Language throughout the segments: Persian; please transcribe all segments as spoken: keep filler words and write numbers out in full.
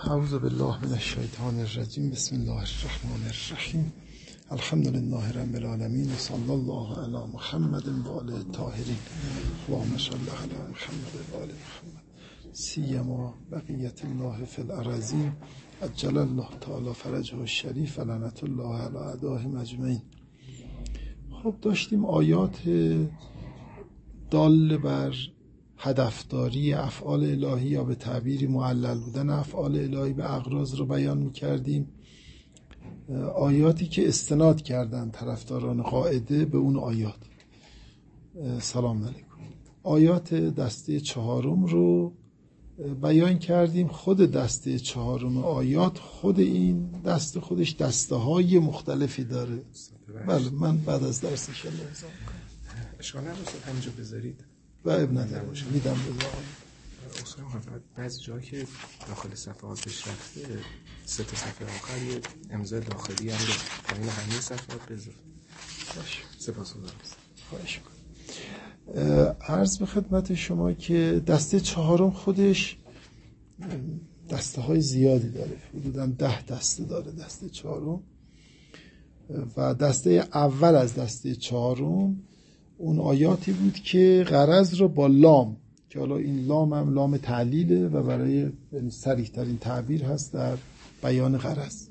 اعوذ بالله من الشیطان الرجیم. بسم الله الرحمن الرحیم. الحمد لله رب العالمین و صلی الله علی محمد و آله الطاهرین. اللهم صل علی محمد و آل محمد سیما بقیت الله فی الارضین عجل الله تعالی فرجه الشریف و لعنت الله علی اعدائهم اجمعین. خب داشتیم آیات دال بر هدفداری افعال الهی یا به تعبیری معلل بودن افعال الهی به اغراض رو بیان می‌کردیم. آیاتی که استناد کردن طرفداران قاعده به اون آیات. سلام علیکم. آیات دسته چهارم رو بیان کردیم. خود دسته چهارم آیات خود این دسته خودش دسته های مختلفی داره. بله من بعد از درس ان شاء الله ازام کنم. اشکال نداره همینجا بذارید. و اب نداره میدم بذارم. اصلا بعضی جایی که داخل صفحاتش رفته سه تا صفحه آخر یه امضا داخلی هم داره. پایین همه صفحات بذار. باشه. سپاسگزارم. خواهش می‌کنم. عرض به خدمت شما که دسته چهارم خودش دسته های زیادی داره. حدوداً ده دسته داره دسته چهارم. و دسته اول از دسته چهارم اون آیاتی بود که غرض رو با لام، که حالا این لام هم لام تعلیله و برای صریح ترین تعبیر هست در بیان غرض.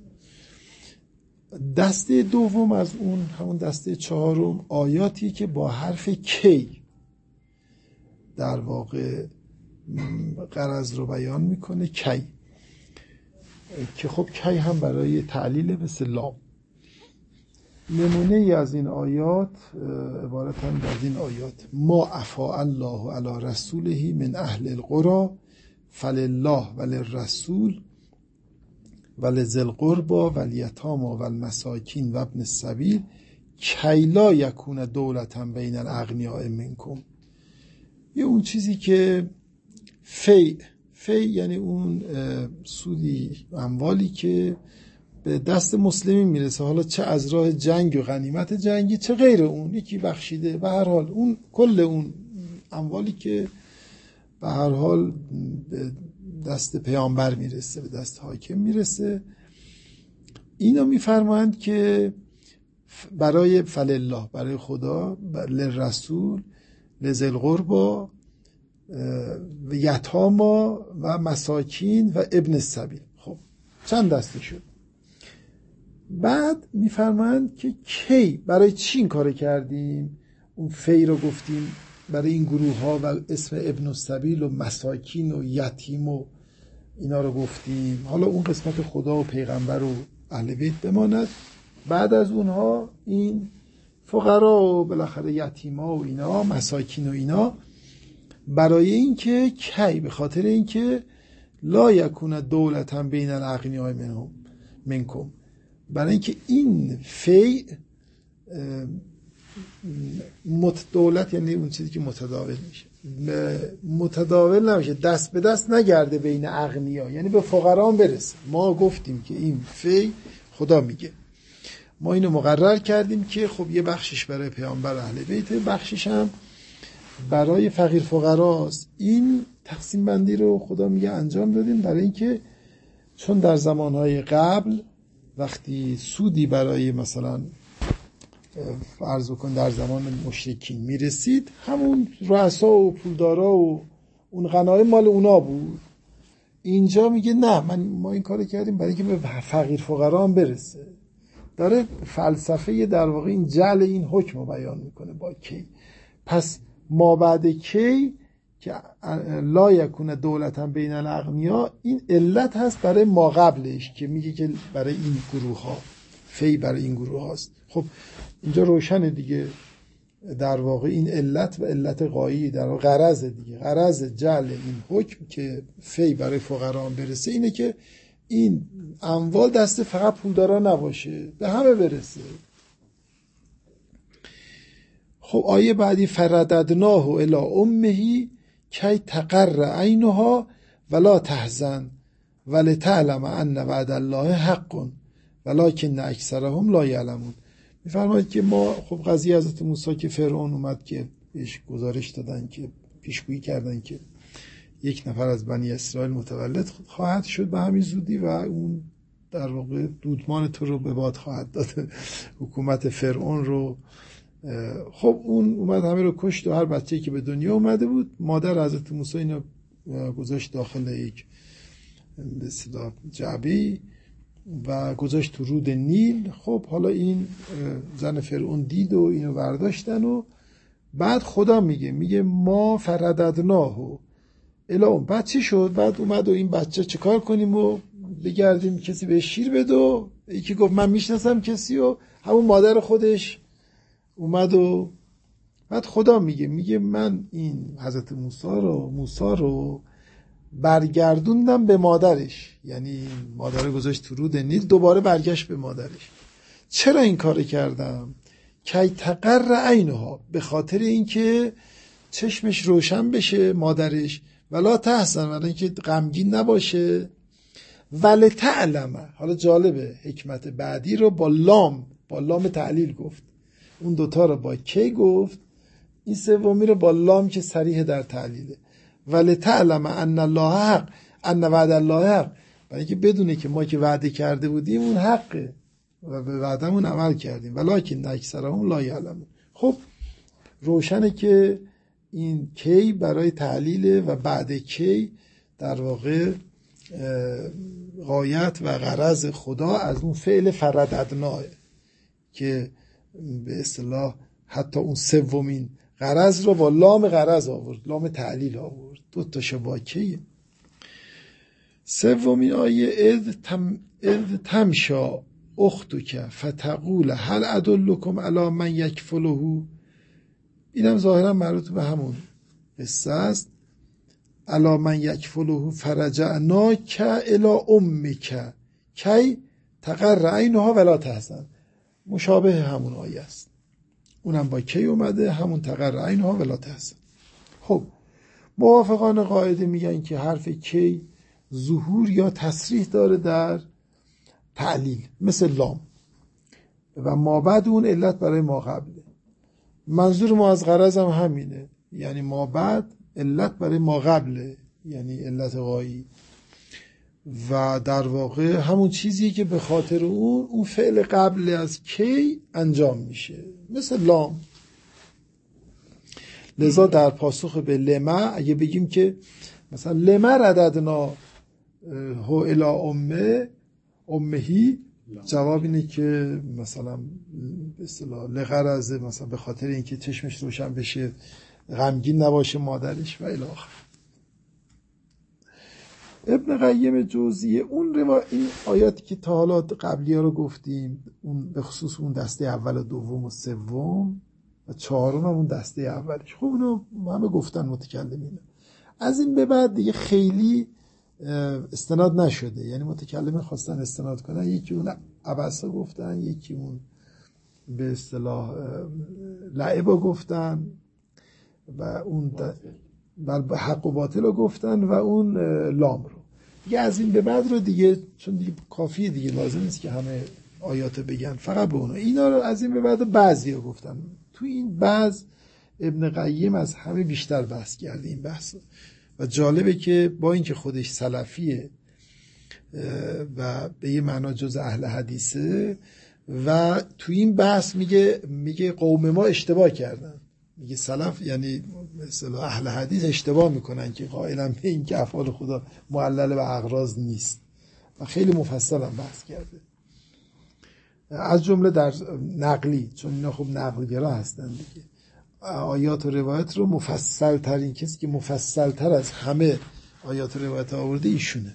دسته دوم از اون همون دسته چهارم آیاتی که با حرف کی در واقع غرض رو بیان میکنه، کی، که خب کی هم برای تعلیله مثل لام. نمونه ای از این آیات عبارتند از این آیات: ما افاء الله علی رسوله من اهل القرى فلله وللرسول ولذی القربى والیتامى والمساکین و ابن السبیل کی لا یکون دولة بین الاغنیاء منکم. یه اون چیزی که فی فی یعنی اون سودی اموالی که به دست مسلمین میرسه، حالا چه از راه جنگ و غنیمت جنگی چه غیر اون، یکی بخشیده، به هر حال اون کل اون اموالی که به هر حال به دست پیامبر میرسه، به دست حاکم میرسه، اینا میفرمایند که برای فلله، برای خدا، للرسول، لذی القربى و یتاما و مساکین و ابن السبیل. خب چند دسته شد؟ بعد میفرمایند که کی، برای چی این کار کردیم؟ اون فی رو گفتیم برای این گروه ها و اسم ابن السبیل و مساکین و یتیم و اینا رو گفتیم. حالا اون قسمت خدا و پیغمبر و اهل بیت بماند. بعد از اونها این فقرا و بالاخره یتیما و اینا، مساکین و اینا، برای این که کی، به خاطر این که لا یکون دولة بین الاغنیاء منهم منکم، برای اینکه این فی متداولت، یعنی اون چیزی که متداول میشه، متداول نمیشه، دست به دست نگرده بین اغنیا، یعنی به فقرا برسه. ما گفتیم که این فی خدا میگه، ما اینو مقرر کردیم که خب یه بخشش برای پیامبر اهل بیت، بخشش هم برای فقیر فقراست. این تقسیم بندی رو خدا میگه انجام دادیم برای اینکه چون در زمانهای قبل وقتی سودی برای مثلا فرض کن در زمان مشرکین میرسید، همون رؤسا و پولدارا و اون غنایم مال اونا بود. اینجا میگه نه، من ما این کارو کردیم برای اینکه به فقیر فقرا هم برسه. داره فلسفه در واقع این جعل این حکم رو بیان میکنه با کی. پس ما بعد کی که لا یکون دولة بین الاغنیاء، این علت هست برای ما قبلش که میگه که برای این گروه ها، فی برای این گروه هاست. خب اینجا روشنه دیگه، در واقع این علت و علت غایی در واقع غرض دیگه، غرض جعل این حکم که فی برای فقرا برسه اینه که این اموال دست فقط پولدارا نباشه، به همه برسه. خب آیه بعدی: فرددناه الی امه کی تقر عینها ولا تحزن ولتعلم ان وعد الله حق ولکن اکثرهم لا یعلمون. میفرماید که ما، خب قضیه حضرت موسی که فرعون اومد که بهش گزارش دادن، که پیشگویی کردن که یک نفر از بنی اسرائیل متولد خواهد شد به همین زودی و اون در واقع دودمان تو رو به باد خواهد داد، حکومت فرعون رو. خب اون اومد همه رو کشت و هر بچه‌ای که به دنیا اومده بود مادر حضرت موسی اینو گذاشت داخل یک به اصطلاح جعبه‌ای و گذاشت تو رود نیل. خب حالا این زن فرعون دید و اینو برداشتن و بعد خدا میگه میگه ما فرددناه الی ام. بعد چی شد؟ بعد اومد و این بچه چیکار کنیم و بگردیم کسی به شیر بده و یکی گفت من میشناسم کسی و همون مادر خودش اومد و بعد خدا میگه میگه من این حضرت موسی رو موسی رو برگردوندم به مادرش، یعنی مادر گذاشت تو رود نیل دوباره برگشت به مادرش. چرا این کار کردم؟ کی تقر عینها، به خاطر اینکه چشمش روشن بشه مادرش، ولا تحزن، ولی اینکه غمگین نباشه، ولی تعلمه. حالا جالبه حکمت بعدی رو با لام با لام تعلیل گفت، اون دوتا رو با کی گفت، این سومی رو با لام که صریح در تعلیله. ولی تعلم ان الله حق، ان وعد الله حق، برای اینکه بدونه که ما که وعده کرده بودیم اون حقه و به وعدمون عمل کردیم، ولکن اکثرهم لا یعلمون. خب روشنه که این کی برای تعلیله و بعد کی در واقع غایت و غرض خدا از اون فعل فرددناه که به اصطلاح حتی اون سومین غرض رو با لام غرض آورد، لام تعلیل آورد، دو تا شباکیه. سومین آیه اذ تم اذ تمشا اختک فتقول هل ادلکم علی من یکفله، اینم ظاهرا مربوط به همون قصه است. علی من یکفله فرجعناک الی امک کی تقر عینها ولا تحزن، مشابه همون آیه است، اونم با کی اومده، همون تقر عینها ولا تحزن. خب موافقان قاعده میگن که حرف کی ظهور یا تصریح داره در تعلیل مثل لام و ما بعد اون علت برای ما قبله. منظور ما از غرض هم همینه، یعنی ما بعد علت برای ما قبله، یعنی علت غایی و در واقع همون چیزی که به خاطر اون اون فعل قبل از کی انجام میشه مثل لام. لذا در پاسخ به لما اگه بگیم که مثلا لما رددنا هو الی امه امهی، جواب اینه که مثلا به اصطلاح لغرض، مثلا به خاطر اینکه چشمش روشن بشه غمگین نباشه مادرش و الی آخر. ابن قیم جوزیه اون روا... این آیاتی که تا حالا قبلی ها رو گفتیم، اون به خصوص اون دسته اول و دوم و سوم و چهارم هم اون دسته اولش، خب اونو همه گفتن متکلمین، از این به بعد دیگه خیلی استناد نشده، یعنی متکلمین خواستن استناد کنن، یکی اون عبسا گفتن، یکی اون به اصطلاح لعبا گفتن و اون بل حق و باطل رو گفتن و اون لام رو دیگه. از این به بعد رو دیگه چون دیگه کافیه دیگه، لازم نیست که همه آیات بگن، فقط به اونا اینا رو از این به بعد بعضی رو گفتن. تو این بعض ابن قیم از همه بیشتر بحث کرده این بحث و جالبه که با اینکه خودش سلفیه و به یه معنا جز اهل حدیثه و تو این بحث میگه میگه قوم ما اشتباه کردن، میگه سلف یعنی مثلا اهل حدیث اشتباه میکنن که قائلن به این که افعال خدا معلل به اغراض نیست و خیلی مفصل هم بحث کرده، از جمله در نقلی، چون اینا خب نقلگرا هستن دیگه، آیات و روایت رو مفصل ترین کسی که مفصل تر از همه آیات و روایت آورده ایشونه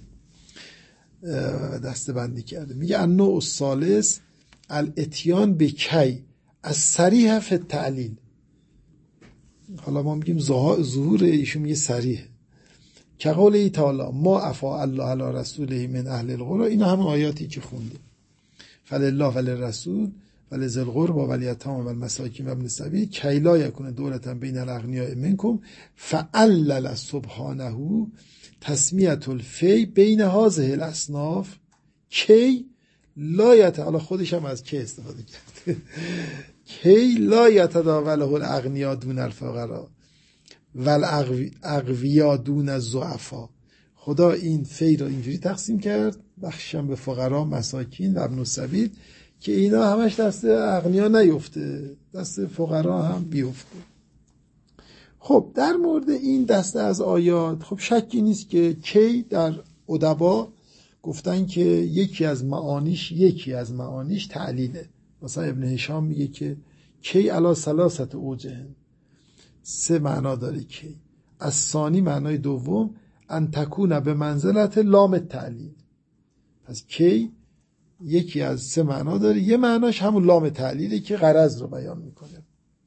دسته بندی کرده. میگه النوع الثالث الاتیان به کی از صریح فی التعلیل، حالا ما میگیم ظهور ایشون میگه صریح، که قوله تعالی ما افا الله علی رسوله من اهل القرى، این همون آیاتی که خوندیم، فلله وللرسول ولذی القربى والیتام والمساکین وابن السبیل کی لا یکون دولة بین الاغنیاء منکم فعلل سبحانه تسمیة الفی بین هذه الاصناف کی لا یت، حالا خودش هم از کی استفاده کرده، کی لا یتداوله الاغنیاء دون الفقراء والاغویا دون الضعفا. خدا این فی رو اینجوری تقسیم کرد، بخشم به فقرا، مساکین و ابن السبیل، که اینا همش دست اغنیا نیفته، دست فقرا هم بیفته. خب در مورد این دسته از آیات خب شکی نیست که کی در ادبا گفتن که یکی از معانیش یکی از معانیش تعلیله. مثلا ابن هشام میگه که کی علی ثلاثه اوجه، سه معنا داره کی. از ثانی معنای دوم ان تکون به منزلت لام تعلیل. پس کی یکی از سه معنا داره، یه معناش همون لام تعلیله که غرض رو بیان میکنه.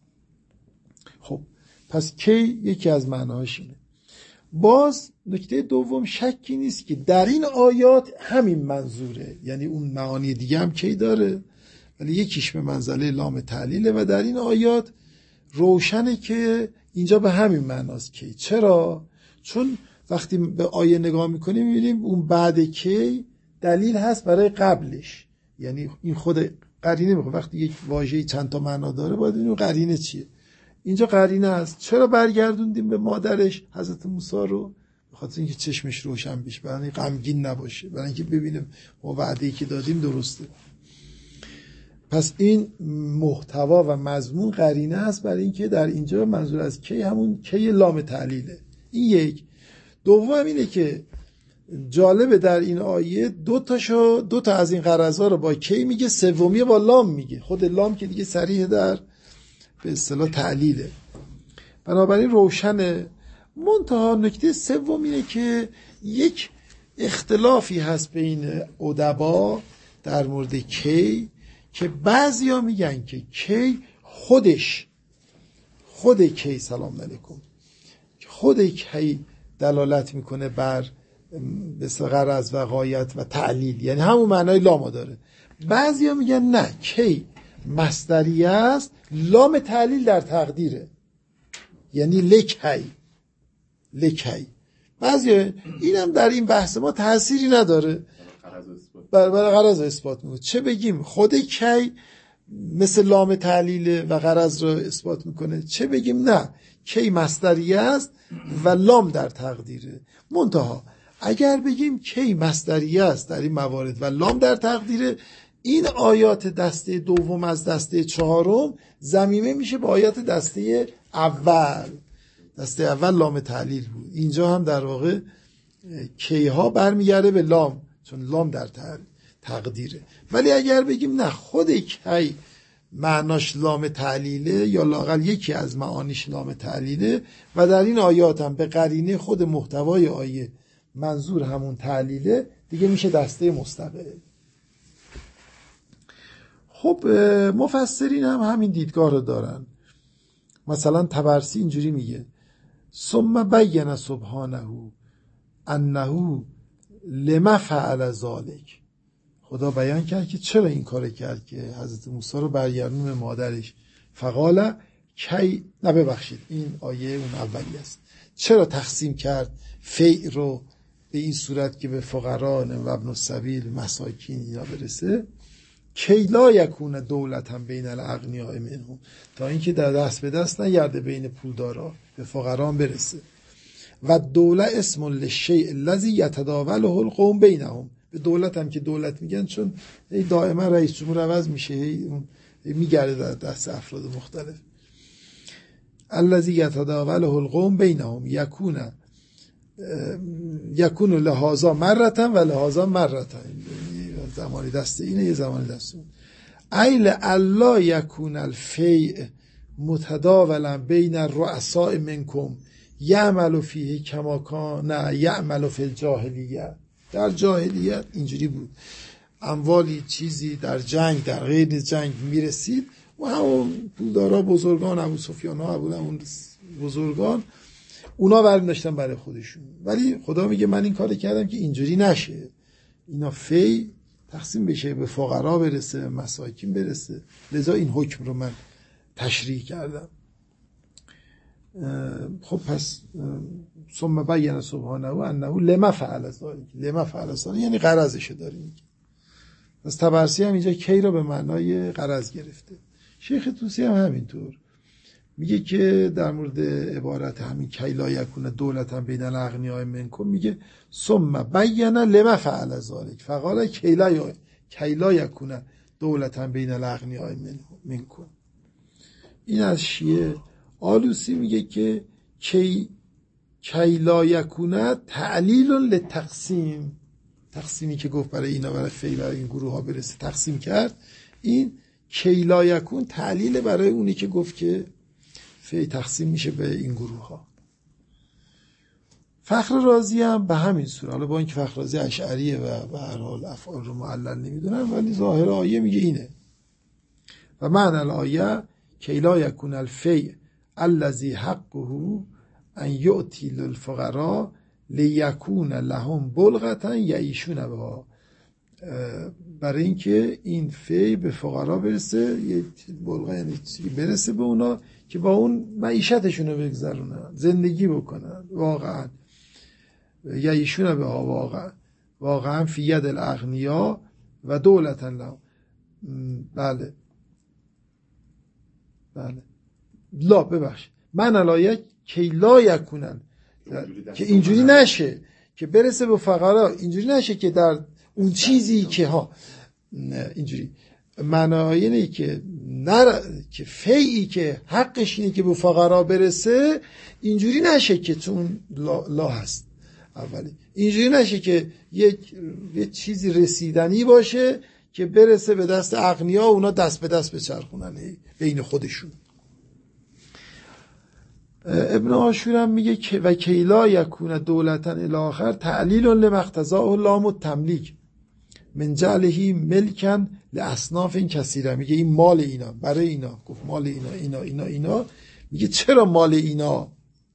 خب پس کی یکی از معناهاش اینه. باز نکته دوم شکی نیست که در این آیات همین منظوره، یعنی اون معانی دیگه هم کی داره ولی یکیش به منزله لام تعلیله و در این آیات روشنه که اینجا به همین معناست کی. چرا؟ چون وقتی به آیه نگاه میکنیم میبینیم اون بعد کی دلیل هست برای قبلش، یعنی این خود قرینه میخواد. وقتی یک واژه چند تا معنا داره باید ببینیم قرینه چیه. اینجا قرینه است. چرا برگردوندیم به مادرش حضرت موسی رو؟ به خاطر اینکه چشمش روشن بشه، برای اینکه غمگین نباشه، برای اینکه ببینیم ما وعده‌ای که دادیم درسته. پس این محتوا و مضمون قرینه است برای اینکه در اینجا منظور از کی همون کی لام تعلیله. این یک. دوم اینه که جالبه در این آیه دو تاشو دو تا از این غرضا رو با کی میگه، سومی با لام میگه. خود لام که دیگه صریح در به اصطلاح تعلیله، بنابراین روشنه. منتها نکته سوم اینه که یک اختلافی هست بین ادبا در مورد کی که بعضیا میگن که کی خودش خود کی سلام علیکم خود کی دلالت میکنه بر غرض و غایت و تعلیل، یعنی همون معنای لام داره. بعضیا میگن نه، کی مصدریه است، لام تعلیل در تقدیره، یعنی لکی لکی. بعضی اینم در این بحث ما تأثیری نداره، برای غرض اثبات میکنه. چه بگیم خود کی مثل لام تعلیل و غرض رو اثبات میکنه، چه بگیم نه کی مصدریه است و لام در تقدیره. منتها اگر بگیم کی مصدریه است در این موارد و لام در تقدیره، این آیات دسته دوم از دسته چهارم ضمیمه میشه به آیات دسته اول. دسته اول لام تعلیل بود، اینجا هم در واقع کیها برمیگرده به لام چون لام در تقدیره. ولی اگر بگیم نه خود کی معناش لام تعلیله یا لااقل یکی از معانیش لام تعلیله و در این آیات هم به قرینه خود محتوای آیه منظور همون تعلیله، دیگه میشه دسته مستقل. خب مفسرین هم همین دیدگاه رو دارن. مثلا طبرسی اینجوری میگه ثم بین سبحانه انه لما فعل ذلک. خدا بیان کرد که چرا این کار کرد که حضرت موسی رو برگردون به مادرش. فقال کی، نه ببخشید این آیه اون اولی است. چرا تقسیم کرد فیع رو به این صورت که به فقرا و ابن السبیل مساکین اینا برسه؟ کی لا یکون دولت هم بین الاغنیاء منهم، تا اینکه در دست به دست نگرده بین پولدارا به فقرا برسه. و دوله اسم للشیء الذی یتداوله القوم بینهم. به دولت هم که دولت میگن چون دائما رئیس جمهور عوض میشه، میگرده در دست افراد مختلف. الذی یتداوله القوم بینهم یکون یکون لهذا مرتن و لهذا مرتن، زمانی دست اینه یه زمانی دست اون. ایل الله یکون الفیء متداولا بین الرؤساء منکم یعمل فیه کما کان یعمل فی الجاهلیه. در جاهلیت اینجوری بود، اموالی چیزی در جنگ در غیر جنگ میرسید و همون پولدارا بزرگان ابو سفیان ها ابو اون بزرگان اونا برمی داشتن برای خودشون. ولی خدا میگه من این کار کردم که اینجوری نشه، اینا فی تقسیم بشه، به فقرا برسه، مساکین برسه، لذا این حکم رو من تشریح کردم. خب پس ثم بین سبحانه و انه لما فعل ذلک، لما فعل ذلک یعنی غرضشو داره میگه. پس طبرسی هم اینجا کی رو به معنای غرض گرفته. شیخ طوسی هم همینطور میگه که در مورد عبارت همین کی لا یکون دولتا بین الاغنیاء منکم میگه ثم بین لما فعل ذلک فقال کی لا کی لا یکون دولتا بین الاغنیاء منکم. این از شیعه. آلوسی میگه که کی کی لا یکون تعلیل للتقسیم، تقسیمی که گفت برای اینا برای فی برای این گروه ها برسه تقسیم کرد، این کی لا یکون تعلیل برای اونی که گفت که فی تقسیم میشه به این گروه ها. فخر رازی هم به همین صورت، حالا با اینکه فخر رازی اشعریه و به هر حال افعال رو معلل نمیدونن، ولی ظاهر آیه میگه اینه و معنی الآیه کی لا یکون الفی الذی حقه ان یؤتی للفقراء لیکون لهم بلغة یعیشون بها، برای اینکه این فی به فقرا برسه، یه بلغه یعنی چیزی برسه به اونا که با اون معیشتشون رو بگذرونن، زندگی بکنن. واقعا یعیشون بها، واقعا واقعا فی ید الاغنیا و دولتا لهم. بله بله لا ببخش من الایه کی لا یکونن، که اینجوری نشه که برسه به فقرا، اینجوری نشه که در اون چیزی که ها اینجوری معنای اینه که نر... که فیعی که حقش اینه که به فقرا برسه، اینجوری نشه که چون لا, لا هست اولی، اینجوری نشه که یک یه چیزی رسیدنی باشه که برسه به دست اغنیا، اونا دست به دست بچرخونن بین خودشون. ابن عاشور هم میگه که و کی لا یکون دولتا الی آخر تعلیل لمقتضاه لام التملیک من جعله ملکا لاصناف کثیره. میگه این مال اینا، برای اینا گفت مال اینا اینا اینا اینا. میگه چرا مال اینا؟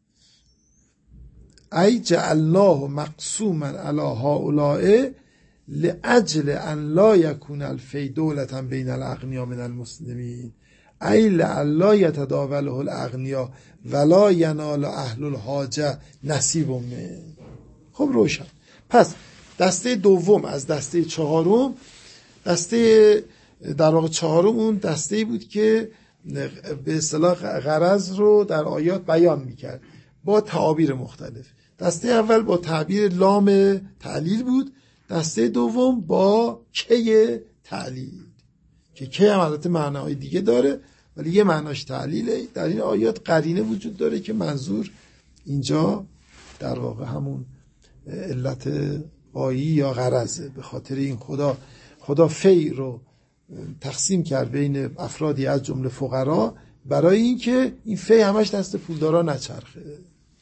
ای جعلناه مقسوما علی هؤلاء لاجل ان لا یکون الفی دولتا بین الاغنیا من المسلمین ای لعلا یتداوله الاغنیا ولا ینال اهل الحاجه نصیب منه. خب روشن. پس دسته دوم از دسته چهارم، دسته در واقع چهارم اون دسته‌ای بود که به اصطلاح غرض رو در آیات بیان میکرد با تعابیر مختلف. دسته اول با تعبیر لام تعلیل بود، دسته دوم با کی تعلیل، که کی هم البته معناهای دیگه داره ولی یه معناش تعلیله. در این آیات قرینه وجود داره که منظور اینجا در واقع همون علت غایی یا غرضه. به خاطر این خدا خدا فی رو تقسیم کرد بین افرادی از جمله فقرا، برای اینکه این فی همش دست پولدارا نچرخه.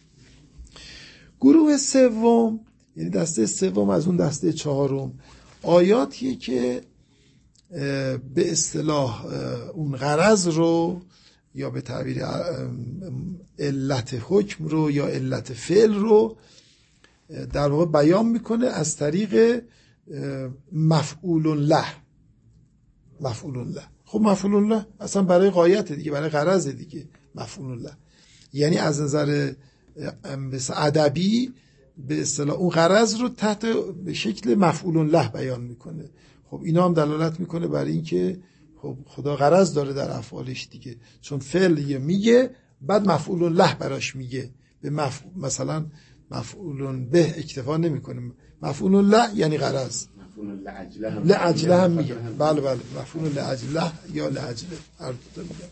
گروه سوم یعنی دسته سوم از اون دسته چهارم آیاتیه که به اصطلاح اون غرض رو یا به تعبیر علت حکم رو یا علت فعل رو در واقع بیان میکنه از طریق مفعول له. مفعول له خب مفعول له اصلا برای غایت دیگه، برای غرض دیگه. مفعول له یعنی از نظر ادبی به اصطلاح اون غرض رو تحت به شکل مفعول له بیان میکنه. خب اینا هم دلالت میکنه بر این که خب خدا غرض داره در افعالش دیگه، چون فعل میگه بعد مفعول له براش میگه، به مف... مثلا مفعول به اکتفا نمیکنه. مفعول له یعنی غرض، مفعول لاجله هم میگه. بله بله مفعول لاجله یا لاجله هر دو میگه.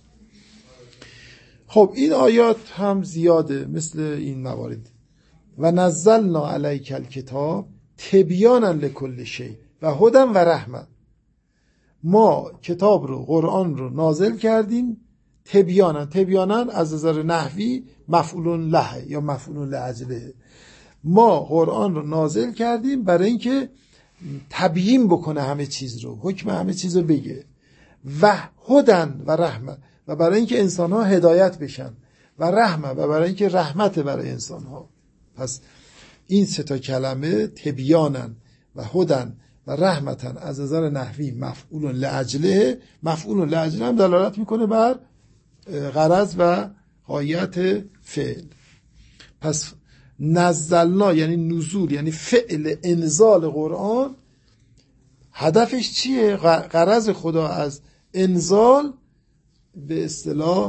خب این آیات هم زیاده مثل این موارد. و نزلنا علیک الکتاب تبیانا لکل شیء و هدی و رحمه. ما کتاب رو قرآن رو نازل کردیم تبیانا. تبیانا از نظر نحوی مفعول له یا مفعول لاجله. ما قرآن رو نازل کردیم برای اینکه تبیین بکنه همه چیز رو، حکم همه چیز رو بگه. و هدی و رحمه و برای اینکه انسان ها هدایت بشن، و رحمه و برای اینکه رحمت برای انسان ها. پس این سه تا کلمه تبیانن و هدن و رحمتن از نظر نحوی مفعول لاجله. مفعول لاجله هم دلالت میکنه بر غرض و غایت فعل. پس نزلنا یعنی نزول، یعنی فعل انزال قرآن. هدفش چیه؟ غرض خدا از انزال به اصطلاح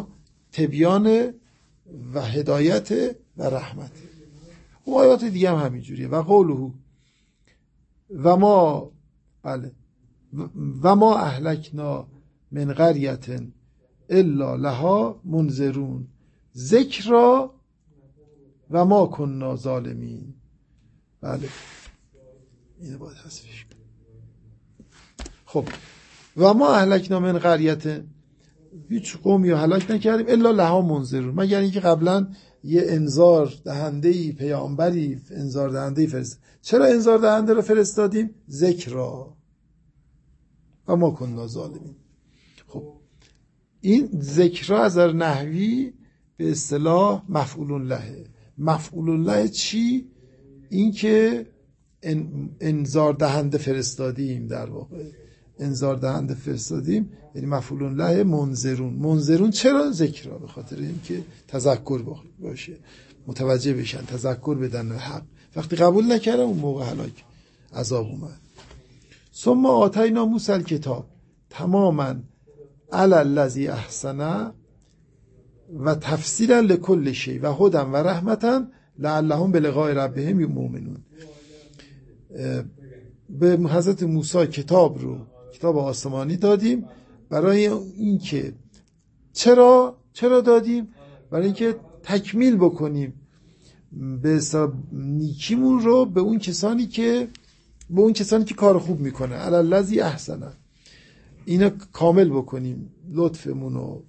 تبیان و هدایت و رحمت. و آیات دیگه هم همینجوریه. و قوله و ما بله و ما اهلکنا من قریة الا لها منذرون ذکرا و ما کننا ظالمین. بله اینو باید حذفش کنیم. خب و ما اهلکنا من قریة، هیچ قومی رو هلاک نکردیم الا لها منذرون، مگر اینکه قبلا یه انذار دهنده‌ای، پیامبری انذار دهنده‌ای فرست. چرا انذار دهنده رو فرستادیم؟ ذکرا و ما کننا ظالمین. خب این ذکرا از نظر نحوی به اصطلاح مفعول له. مفعول له چی؟ این که انذار دهنده فرستادیم، در واقع انذار دهنده فرستادیم، یعنی مفعول له منذرون. منذرون چرا؟ ذکرا، به خاطر اینکه تذکر باشه، متوجه بشن، تذکر بدن حق. وقتی قبول نکردن اون موقع هلاک عذاب اومد. ثم آتینا موسی الکتاب تماما علی الذی احسن و تفصیلا لکل شیء و هدی و رحمتا لعلهم بلقاء ربهم یؤمنون. به حضرت موسی کتاب رو، کتاب آسمانی دادیم برای اینکه چرا چرا دادیم؟ برای اینکه تکمیل بکنیم به حساب نیکیمون رو به اون کسانی که به اون کسانی که کار خوب میکنه، علی الذی احسن، اینا کامل بکنیم لطفمون رو.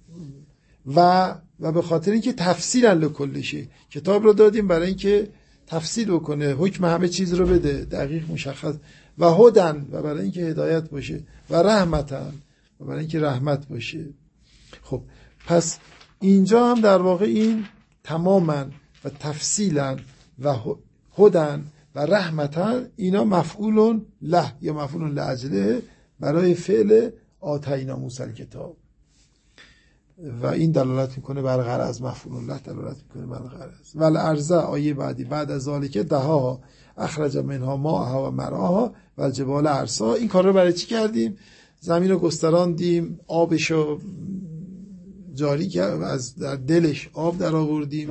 و و به خاطر اینکه تفصیلا لکل شیء کتاب رو دادیم برای اینکه تفصیل بکنه، حکم همه چیز رو بده، دقیق مشخص، و هدن و برای اینکه هدایت باشه، و رحمتن و برای اینکه رحمت باشه. خب پس اینجا هم در واقع این تماما و تفصیلا و هدن و رحمتن اینا مفعول له یا مفعول لاجله برای فعل آتینا موسی الکتاب، و این دلالت میکنه بر غرض. مفعول له دلالت میکنه بر غرض. ول ارض آیه بعدی بعد از ذالک دها اخرج منها ماءها و مرعاها و الجبال ارسا. این کار رو برای چی کردیم؟ زمین رو گستراندیم، آبش رو جاری کرد، از در دلش آب در آوردیم،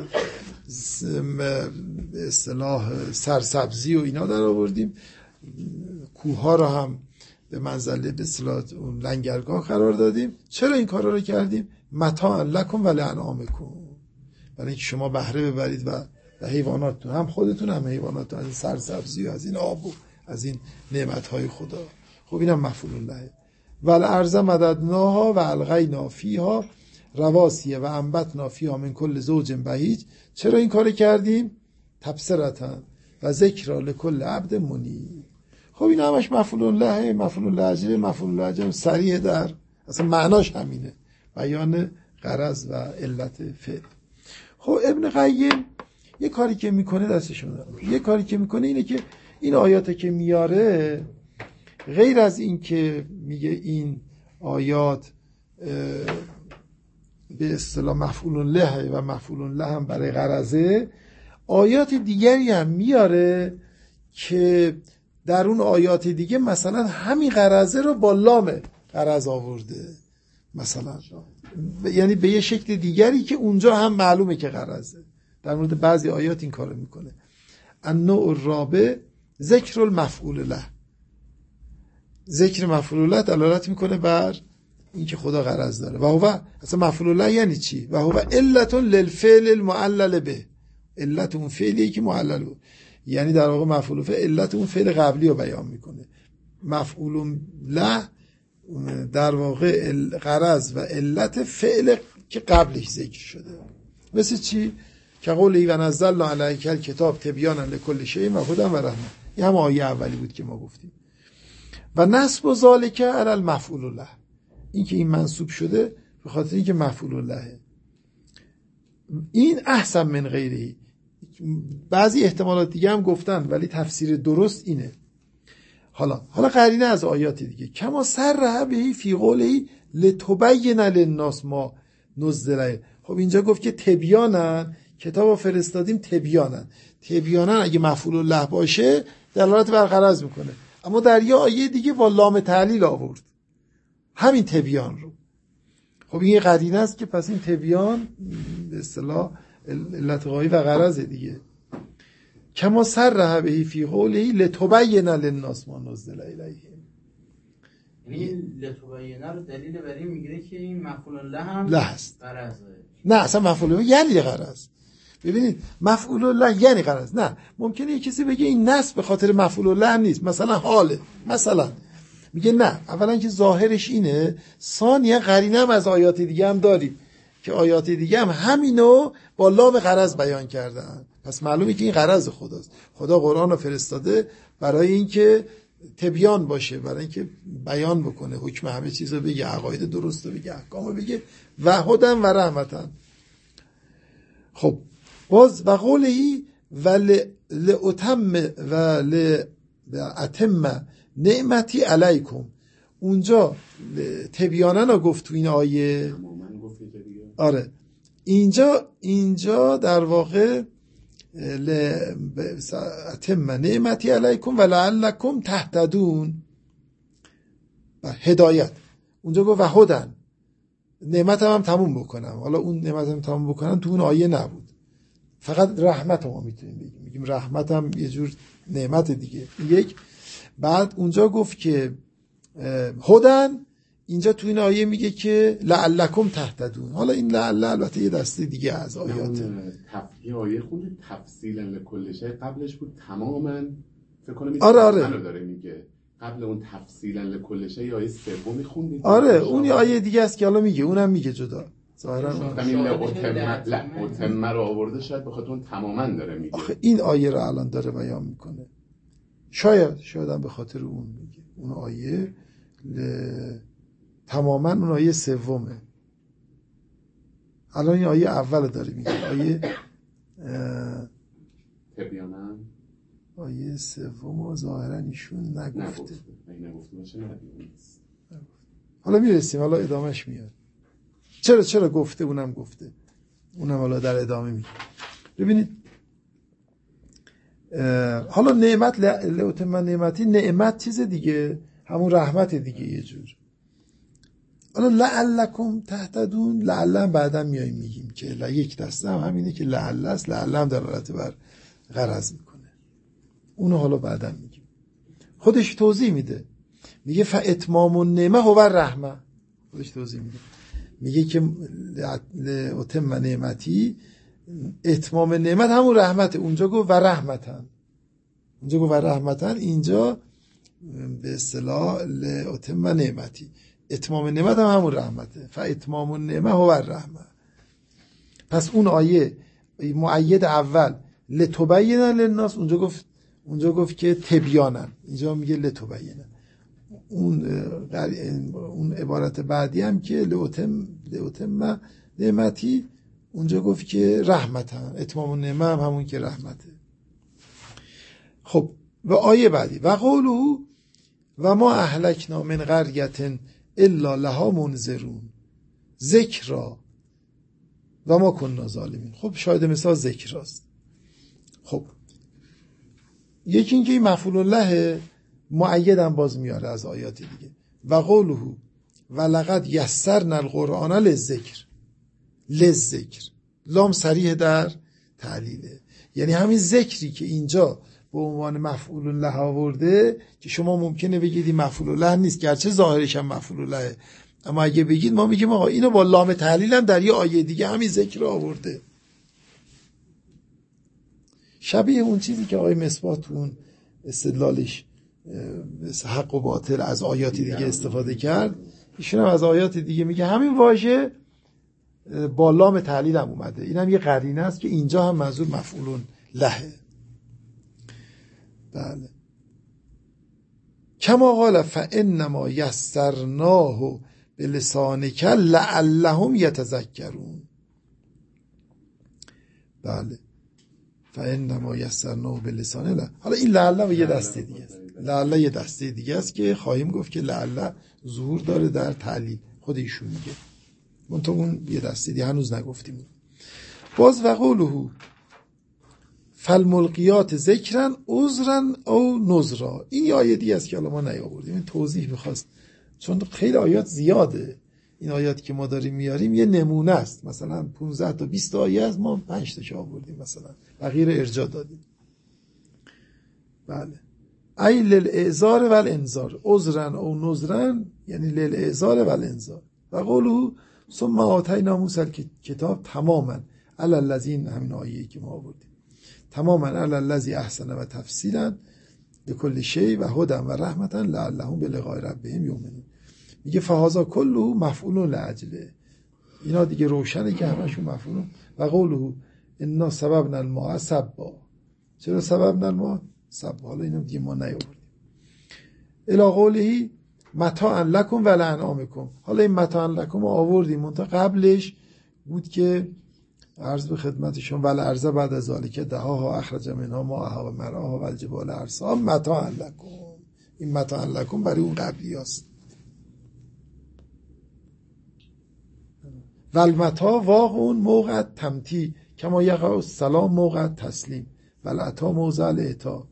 به اصطلاح سرسبزی و اینا در آوردیم، کوه ها رو هم به منزله به اصطلاح لنگرگاه قرار دادیم. چرا این کارا رو کردیم؟ متاع لکم و لانعامکم، برای اینکه شما بهره ببرید و و حیواناتتون، هم خودتون هم حیواناتتون، از این سرسبزی و از این آب و از این نعمت‌های خدا. خب اینم مفعول له. والارض مددناها و الغینا فیها رواسیه و انبتنا فیها من کل زوج بهیج. چرا این کار کردیم؟ تبصرة و ذکر لکل عبد منیب. خب این همش مفعول له، مفعول لاجل، مفعول لاجل سریع در اصلا معناش همینه، بیان غرض و علت فعل. خب ابن قیم یه کاری که میکنه دستشون داره، یه کاری که میکنه اینه که این آیاته که میاره، غیر از این که میگه این آیات به اصطلاح مفعول له و مفعول له هم برای غرضه، آیات دیگری هم میاره که در اون آیات دیگه مثلا همین غرضه رو با لام غرض آورده، مثلا یعنی به یه شکل دیگری که اونجا هم معلومه که غرضه. در مورد بعضی آیات این کارو میکنه. النوع الرابع ذکر المفعول له. ذکر مفعول له دلالت میکنه بر اینکه خدا غرض داره. و هو اصلا مفعول له یعنی چی؟ و هو علت للفعل المعلل به. علت اون فعلی که معلل به، یعنی در واقع مفعول فعل علت اون فعل قبلی رو بیان میکنه. مفعول له در واقع غرض و علت فعل که قبلش ذکر شده. مثل چی؟ که قولی و نزلنا علیک الکتاب تبیانا لکل شیء و هدی و رحمت. این هم آیه اولی بود که ما گفتیم. و نصب ذالک علی المفعول له، این که این منصوب شده به خاطر اینکه مفعول له. این احسن من غیره. بعضی احتمالات دیگه هم گفتن ولی تفسیر درست اینه. حالا حالا قرینه از آیات دیگه، کما سرح به فی قوله لتبین للناس ما نزل. خب اینجا گفت که تبیانن، کتابو فرستادیم تبیانن. تبیانن اگه مفعول له باشه دلالت بر غرض میکنه، اما در یه آیه دیگه با لام تعلیل آورد همین تبیان رو. خب این یه قرینه است که پس این تبیان به اصطلاح علت غایی و غرض دیگه. کما صرح به فی قوله لتبین للناس ما نزل الیهم. یعنی لتبین رو دلیل بر این میگیره که این مفعول له هم له است. غرضه. نه اصلا مفعول له یعنی غرض. ببینید مفعول له یعنی غرض. نه ممکنه یه کسی بگه این نصب به خاطر مفعول له نیست، مثلا حاله، مثلا میگه نه، اولا که ظاهرش اینه، ثانیا قرینه هم از آیات دیگه هم داریم که آیات دیگه هم همینو با لام غرض بیان کردن. پس معلومه که این غرض خداست. خدا قرآن رو فرستاده برای اینکه تبیان باشه، برای اینکه بیان بکنه، حکم همه چیز رو بگه، عقاید درست رو بگه، احکام رو بگه، و هدن و رحمتن. خب باز و قولی و لأتم و لأتم نعمتی علیکم، اونجا تبیانن رو گفت تو این آیه. آره اینجا اینجا در واقع لأتم نعمتی علیکم و لعلکم تهتدون، هدایت. اونجا گفت و هدن، نعمت هم, هم تموم بکنم. حالا اون نعمت هم تموم بکنم تو اون آیه نبود، فقط رحمت هم, هم میتونیم بگیم، میگیم رحمت هم یه جور نعمت دیگه. یک بعد اونجا گفت که هدن، اینجا تو این آیه میگه که لعلکم تهتدون. حالا این لعل البته یه دسته دیگه از آیاته. تفسیر آیه خود تفصیلا لکل شیء قبلش بود تماما، فکر کنم آره آره منو داره میگه قبل اون تفصیلا لکل شیء آیه سوم میخوندید. آره اون یه آیه دیگه است که حالا میگه، اونم میگه جدا ظاهرا. همین لعلکم رو آورده شاید بخاطر اون تماما داره میگه. آخه این آیه رو الان داره بیان میکنه، شاید شاید هم به خاطر اون میگه. اون آیه ل... تماما اون آیه سومه. الان این آیه اول داره میگه، آیه تبیانن آیه سوم ظاهرا ایشون نگفته. نگفته باشه نگفته. حالا میرسیم، حالا ادامهش میاد. چرا چرا گفته، اونم گفته، اونم حالا در ادامه میگه. ببینید حالا نعمت لأتم نعمتی، نعمت چیز دیگه، همون رحمت دیگه یه جور. حالا لعلکم تهتدون، لعل هم بعدا میایم میگیم که یک دسته هم همینه که لعل است، لعل هم دلالت بر غرض میکنه، اونو حالا بعدا میگیم. خودش توضیح میده، میگه فاتمام النعمه هو الرحمه. خودش توضیح میده، میگه که لأتم نعمتی، اتمام نعمت همون رحمته. اونجا گفت و رحمتن، اونجا گفت و رحمتن، اینجا به اصطلاح لأتم نعمتی، اتمام نعمت هم همون رحمته. فاتمام النعمه هو الرحمه. پس اون آیه مؤید اول لتبین للناس، اونجا گفت اونجا گفت که تبیانن، اینجا میگه لتبین. اون اون عبارت بعدی هم که لأتم لأتم نعمتی، اونجا گفت که رحمتن، اتمام النعمه هم همون که رحمته. خب و آیه بعدی و قوله و ما اهلکنا من قریة الا لها منذرون ذکرا و ما کننا ظالمین. خب شاید مثال ذکراست. خب یکی این که این مفعول له مؤید هم باز میاره از آیات دیگه. و قوله و لقد یسرنا القرآن للذکر، للذکر لام صریح در تعلیله، یعنی همین ذکری که اینجا به عنوان مفعول له آورده که شما ممکنه بگید این مفعول له نیست، گرچه ظاهرش هم مفعول له، اما اگه بگید ما میگیم آقا اینو با لام تعلیل هم در یه آیه دیگه همین ذکر آورده. شبیه اون چیزی که آقای مصباح تو اون استدلالش حق و باطل از آیات دیگه استفاده کرد، ایشون هم از آیات دیگه میگه همین واژه با لام تعلیل هم اومده. این هم یه قرینه است که اینجا هم منظور مفعول له. بله. کما قال فانما یسرناه بلسانک لعلهم یتذکرون. بله فانما یسرناه بلسانک. حالا این لعل یه دسته دیگه است، لعل یه دسته دیگه است که خواهیم گفت که لعل ظهور داره در تعلیل، خود ایشون میگه، منتها اون یه دسته دیگه هنوز نگفتیم. باز و قوله فالملقیات ذکرن عذرن او نذرا، این آیه دیگه است که الان ما نیاوردیم، این توضیح میخواست چون خیلی آیات زیاده. این آیاتی که ما داریم میاریم یه نمونه است، مثلا پانزده تا بیست تا آیه است، ما پنج تا آوردیم مثلا، بقیه رو ارجاع دادیم. بله. ای للاعذار و الانذار، عذرا او نذرا، یعنی للاعذار و الانذار. و قوله ثم آتینا موسی کتاب تماما علی الذین، همین آیه‌ای که ما آوردیم، تماما علی الذی احسن و تفصیلا لکل شیء و هدی و رحمتا لعلهم بلقاء ربهم یؤمنون. میگه فهذا کله مفعول لاجله، اینا دیگه روشنه که همشون مفعول. و قوله انا سببنا الماء سبا، چرا سببنا الماء سبا؟ حالا اینو دیگه ما نیاوردیم. الی قوله متاعا لکم و لانعامکم، حالا این متاعا لکم آوردیم، منتها قبلش بود که عرض به خدمتشون ول ارض بعد از ذالک دهاها اخرج منها ماءها و مرعاها و الجبال ارساها متاعا لکم. این متاعا لکم برای اون قبلی هست. والمتا واقع موقع تمتی کما یقع السلام موقع تسلیم والعطا موضع الاعطا.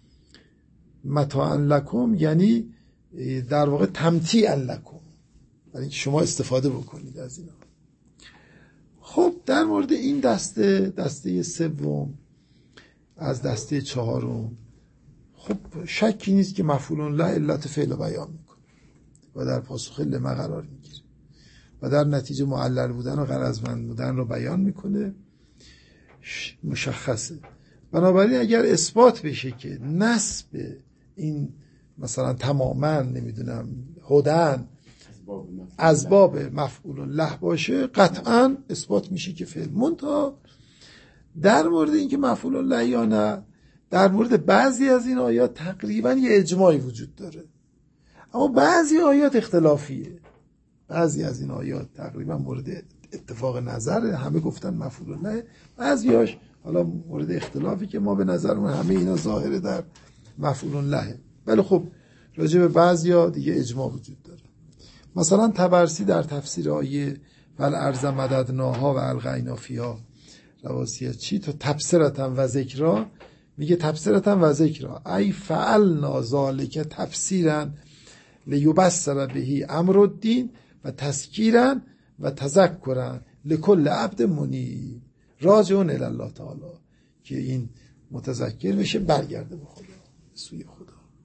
متاعا لکم یعنی در واقع تمتیعا لکم، برای اینکه شما استفاده بکنید از اینا. خب در مورد این دسته، دسته سوم از دسته چهارم، خب شکی نیست که مفعول له علت فعل بیان میکنه و در پاسخ لما قرار میگیره و در نتیجه معلل بودن و غرضمند بودن رو بیان میکنه، مشخصه. بنابراین اگر اثبات بشه که نسب این مثلا تماما نمیدونم هدن از باب مفعول له باشه، قطعا اثبات میشه که فعل. منتها در مورد اینکه مفعول له یا نه، در مورد بعضی از این آیات تقریبا یه اجماعی وجود داره، اما بعضی آیات اختلافیه. بعضی از این آیات تقریبا مورد اتفاق نظره، همه گفتن مفعول له، بعضیاش حالا مورد اختلافی که ما به نظرمون همه اینا ظاهره در مفعول له. ولی خب راجع به بعضیا دیگه اجماع وجود داره. مثلا طبرسی در تفسیر آیه والارض مددناها و القینا فیها رواسیها چی تا تبصرة و ذکرا، میگه تبصرة و ذکرا ای فعلنا ذالک تفسیرا لیبصر به امر الدین و تذکیرا و تذکرا لکل عبد منیب راجعون الی الله تعالی، که این متذکر بشه برگرده به خدا، سوی خدا.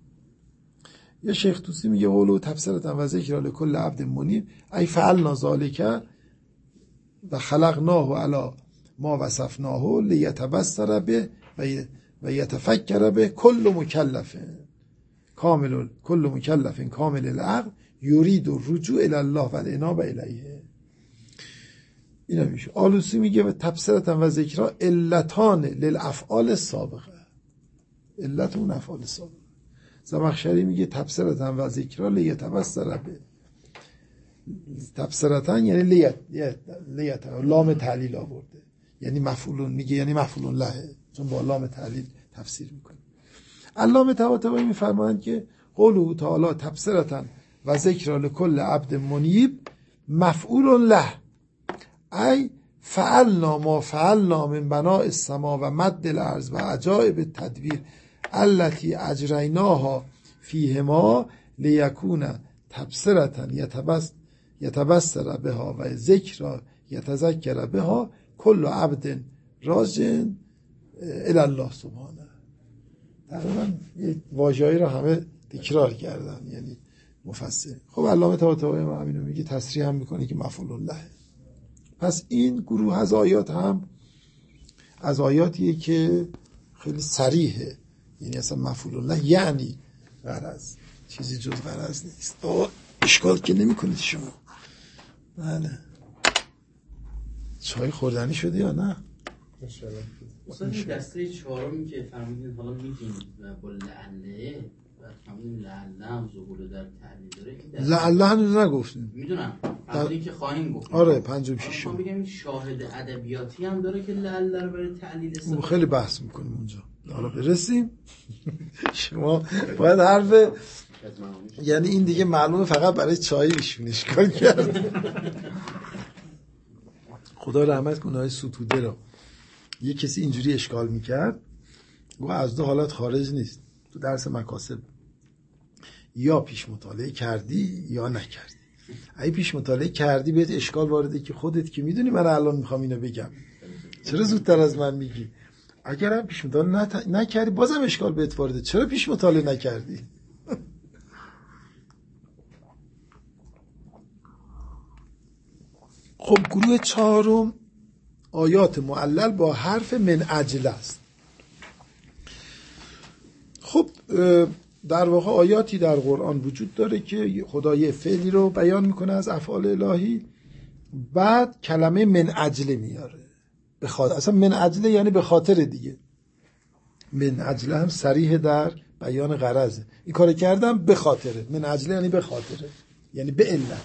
یا شیخ طوسی میگه قولو تفسیرة و ذکر لکل عبد منیب ای فعلنا ذالک و خلقناه علی ما وصفناه لیتبصر به و یتفکر به کل مکلف کامل، کل مکلف کامل العقل یرید الرجوع الی الله و الانابه الیه. اینا میشه. آلوسی میگه تفسیرة و ذکر علتان للافعال السابقه، علت اون افعال سابقه. زمخشری میگه تبصرة و ذکرا لیتبصر به، تبصرة یعنی لیت لیت لام تعلیل آورده، یعنی مفعول، میگه یعنی مفعول له، چون با لام تعلیل تفسیر میکنه. علامه طباطبایی میفرمایند که قوله تعالی تبصرة و ذکرا لکل عبد منیب مفعول له ای فعلنا ما فعلنا من بناء السما و مد الارض و عجائب التدبیر التي اجریناها فیهما لیکون تبصرة یتبصر بها و ذکر یتذکر بها کل عبد راجع الی الله سبحانه. تقریبا یک واژه‌ای رو همه تکرار کردن، یعنی مفسر. خب علامه طباطبایی هم همینو میگه، تصریح هم میکنه که مفعول له. پس این گروه از آیات هم از آیاتیه که خیلی صریحه، یعنی اصلا مفعول له یعنی غرض، چیزی جز غرض نیست. آه اشکال که نمی کنید شما. بله چای خوردنی شده یا نه؟ مثلا این دسته چهارمی که فرمودین حالا میگیم با لعله و فرمودین لعله هم ظهور در تعلیل داره، لعله هنوز نگفتیم. میدونم فرمودین که خواهیم گفت. آره پنجم ششم. من بگم این شاهد ادبیاتی هم داره که لعله رو برای تعلیل استفاده. خیلی بحث میکنیم اونجا، حالا برسیم. شما باید حرف، یعنی این دیگه معلومه فقط برای چای ایشون اشکال کرد. خدا رحمت کنه های ستوده رو. یه کسی اینجوری اشکال میکرد، گوه از دو حالت خارج نیست تو درس مکاسب، یا پیش مطالعه کردی یا نکردی. اگه پیش مطالعه کردی بهت اشکال وارده که خودت که میدونی من الان میخوام اینو بگم، چرا زودتر از من میگی؟ اگرم پیش مطالعه نت... نکردی بازم اشکال بهت وارده، چرا پیش مطالعه نکردی؟ خب گروه چهارم آیات معلل با حرف من اجل است. خب در واقع آیاتی در قرآن وجود داره که خدا یه فعلی رو بیان میکنه از افعال الهی، بعد کلمه من اجل میاره. به خاطر، اصلا من اجل یعنی به خاطر دیگه. من اجل هم صریح در بیان غرضه، این کار کردم به خاطره. من اجل یعنی به خاطره، یعنی به علت.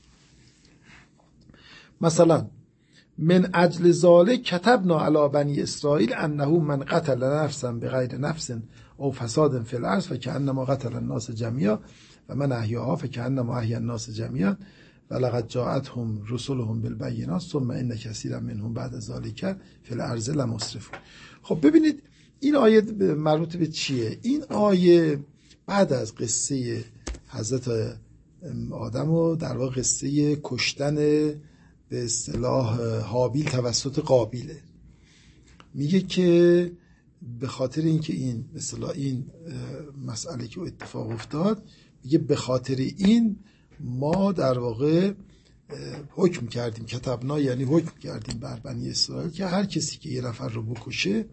مثلا من اجل ذالک کتبنا علی بنی اسرائیل انه من قتل نفسا بغیر نفس او فساد فی الارض فکأنما قتل الناس جميعا و من احیاها فکأنما احیا الناس جميعا ولقد جاءتهم رسلهم بالبینات ثم ان کثیرا منهم بعد ذلک فی الارض لمسرفون. خب ببینید این آیه مربوط به چیه؟ این آیه بعد از قصه حضرت آدم و در واقع قصه کشتن به اصطلاح هابیل توسط قابیله، میگه که به خاطر اینکه این به اصطلاح این مسئله که اتفاق افتاد، میگه به خاطر این ما در واقع حکم کردیم، کتبنا یعنی حکم کردیم بر بنی اسرائیل که هر کسی که یه نفر رو بکشه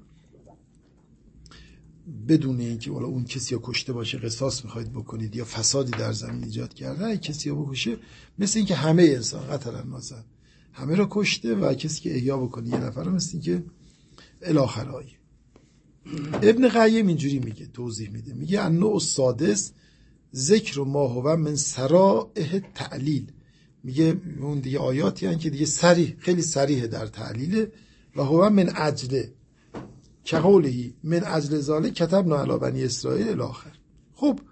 بدون اینکه والا اون کسی رو کشته باشه قصاص میخواید بکنید یا فسادی در زمین ایجاد کرده، هر کسی رو بکشه مثل اینکه همه انسان قتل الناس همه رو کشته و کسی که احیا بکنه یه نفر رو مثل اینکه الاخرای. ابن قیم اینجوری میگه، توضیح میده، میگه النوع السادس ذکر ما هو من صرائح تعلیل. میگه اون دیگه آیاتی هستن که دیگه صریح، خیلی صریح در تعلیل و هو من اجله که قوله من اجل ذالک کتبنا علی بنی اسرائیل الاخر. خب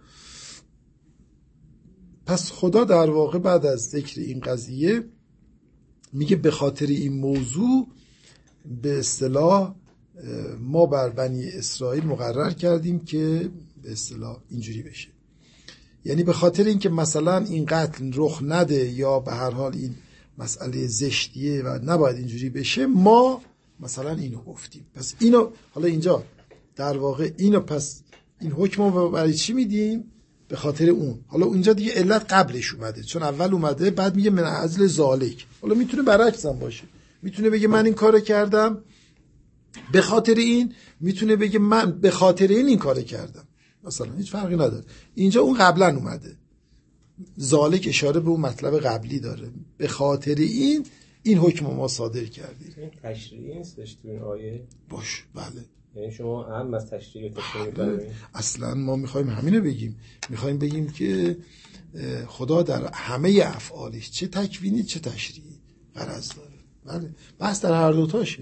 پس خدا در واقع بعد از ذکر این قضیه میگه به خاطر این موضوع به اصطلاح ما بر بنی اسرائیل مقرر کردیم که به اصطلاح اینجوری بشه، یعنی به خاطر اینکه مثلا این قتل رخ نده یا به هر حال این مسئله زشتیه و نباید اینجوری بشه، ما مثلا اینو گفتیم. پس اینو حالا اینجا در واقع اینو پس این حکم رو برای چی میدیم؟ به خاطر اون. حالا اونجا دیگه علت قبلش اومده، چون اول اومده بعد میگه من اجل ذالک. حالا میتونه برعکس هم باشه، میتونه بگه من این کارو کردم به خاطر این، میتونه بگه من به خاطر این این کارو کردم، مثلا هیچ فرقی نداره. اینجا اون قبلا اومده، ذالک اشاره به اون مطلب قبلی داره، به خاطر این این حکم ما صادر کردیم. این تشریعی نیستش تو این آیه؟ باش بله، یعنی شما هم از تشریع تشریع بله. اصلا ما میخوایم همینو بگیم، میخوایم بگیم که خدا در همه افعالش چه تکوینی چه تشریعی غرض داره. بله بس در هر دوتاشه.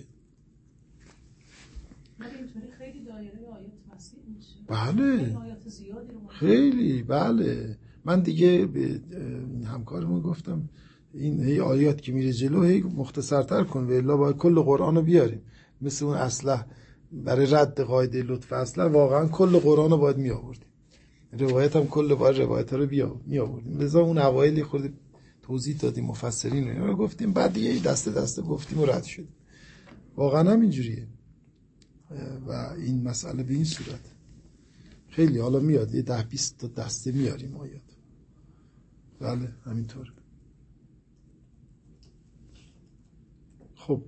اینطوری خیلی دایره آیات وسیع میشه. بله آیات زیادی رو خیلی بله. من دیگه به همکارمون گفتم این هی آیات که میره جلو هی مختصرتر کن و الا باید کل قرآن رو بیاریم، مثل اون اصله برای رد قاعده لطف اصله واقعا کل قرآن رو باید می آوردیم، روایت هم کل باید روایت رو بیا می آوردیم. لذا اون اوایلی خود توضیح دادیم مفسرین رو رو گفتیم، بعد دیگه دسته دسته گفتیم و رد شدیم. واقعا هم اینجوریه و این مسئله به این صورت خیلی حالا میاد یه ده بیست تا دسته میاریم آیات. بله همینطور. خب